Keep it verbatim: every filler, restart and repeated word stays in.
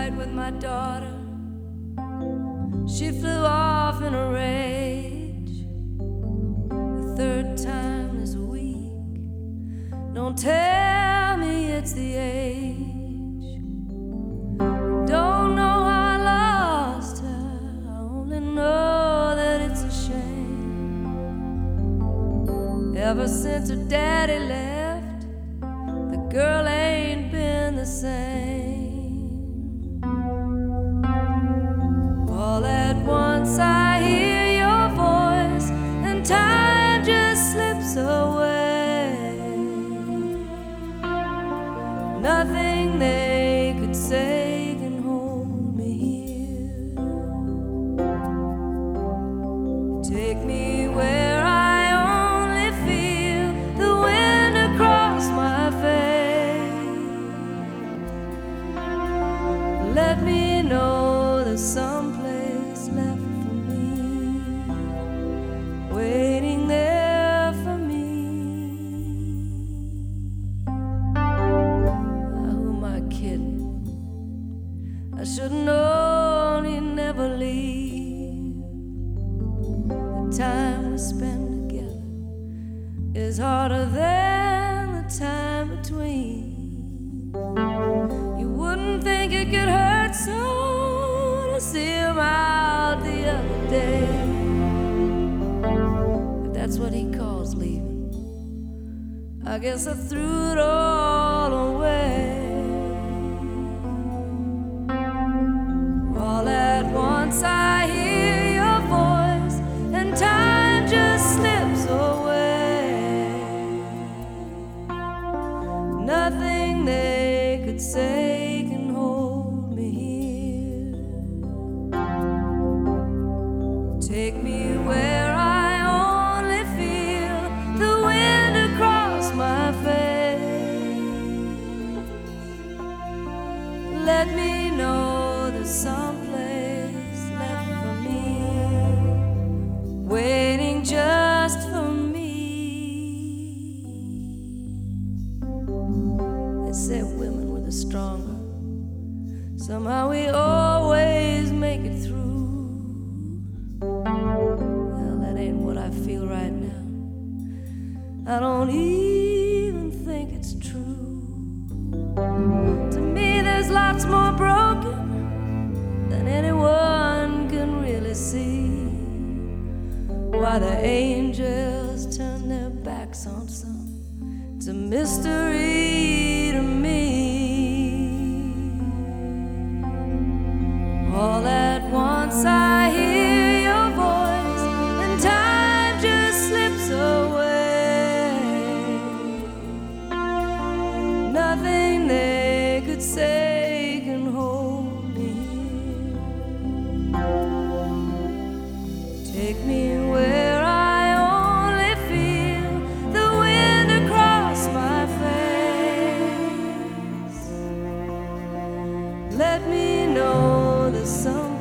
fight with my daughter. She flew off in a rage. The third time this week. Don't tell me it's the age. Don't know how I lost her. I only know that it's a shame. Ever since her daddy left, the girl ain't been the same. All at once I hear your voice, and time just slips away. Nothing they could say can hold me here. Take me where I only feel the wind across my face. Let me know there's someplace left for me, waiting there for me. Who am I kidding? I should've known he'd never leave. The time we spend together is harder than the time between. You wouldn't think it could hurt so to see him out the other day. If that's what he calls leaving, I guess I threw it all away. All at once I hear your voice, and time just slips away. Nothing they could say can hold me here. Take me where I only feel the wind across my face. Let me know there's someplace left for me, waiting just for me. They said women were the stronger. Somehow we always make it through. Well, that ain't what I feel right now. I don't even think it's true. To me, there's lots more broken than anyone can really see. Why the angels turn their backs on some, it's a mystery to me. All at once I hear your voice, and time just slips away. Nothing they could say can hold me here. Take me where I only feel the wind across my face. Let me know there's some